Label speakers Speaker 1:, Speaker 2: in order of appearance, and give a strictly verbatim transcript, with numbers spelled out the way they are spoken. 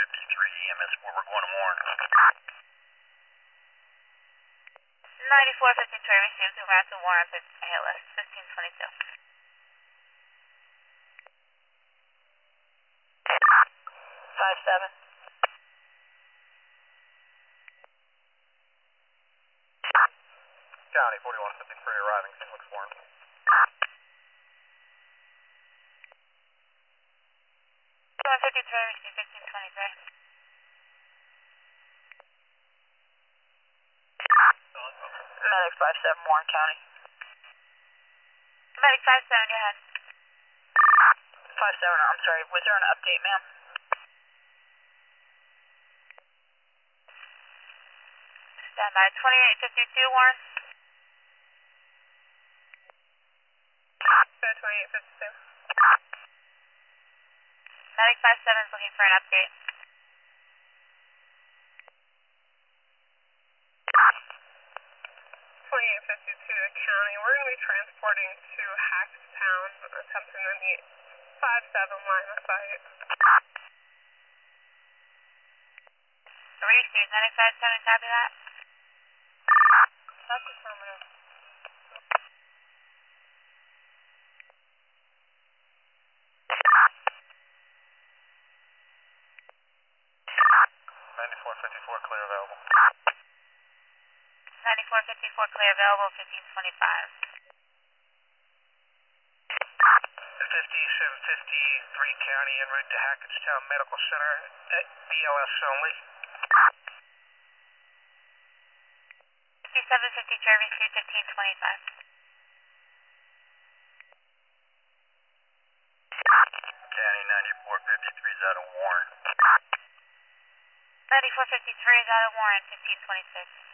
Speaker 1: fifty-three, E M S four, we're going to Warren.
Speaker 2: ninety-four fifty-three, received en route to Warren, A L S, fifteen twenty-two. five seven.
Speaker 1: County, forty-one fifty-three, arriving, Saint Luke's Warren.
Speaker 2: forty-one fifty-three, received fifteen twenty-three.
Speaker 3: Medic five seven, Warren County.
Speaker 2: Medic five seven, go ahead.
Speaker 3: five seven, I'm sorry, was there an update, ma'am?
Speaker 2: Stand by, twenty-eight fifty-two, Warren.
Speaker 4: twenty-eight fifty-two.
Speaker 2: Medic five seven is looking for an update.
Speaker 4: twenty-eight fifty-two to County. We're going to be transporting to Hackstown, attempting to meet five seven line of sight.
Speaker 2: Received, Medic five seven, copy that.
Speaker 4: That's affirmative.
Speaker 1: ninety-four fifty-four, clear available.
Speaker 2: ninety-four fifty-four, clear available, fifteen twenty-five.
Speaker 1: fifty-seven fifty-three, County, en route to Hackettstown Medical Center, at B L S only.
Speaker 2: fifty-seven fifty-three, received fifteen twenty-five.
Speaker 1: County, ninety-four fifty-three is out of Warren.
Speaker 2: ninety-four fifty-three is out of Warren, fifteen twenty-six.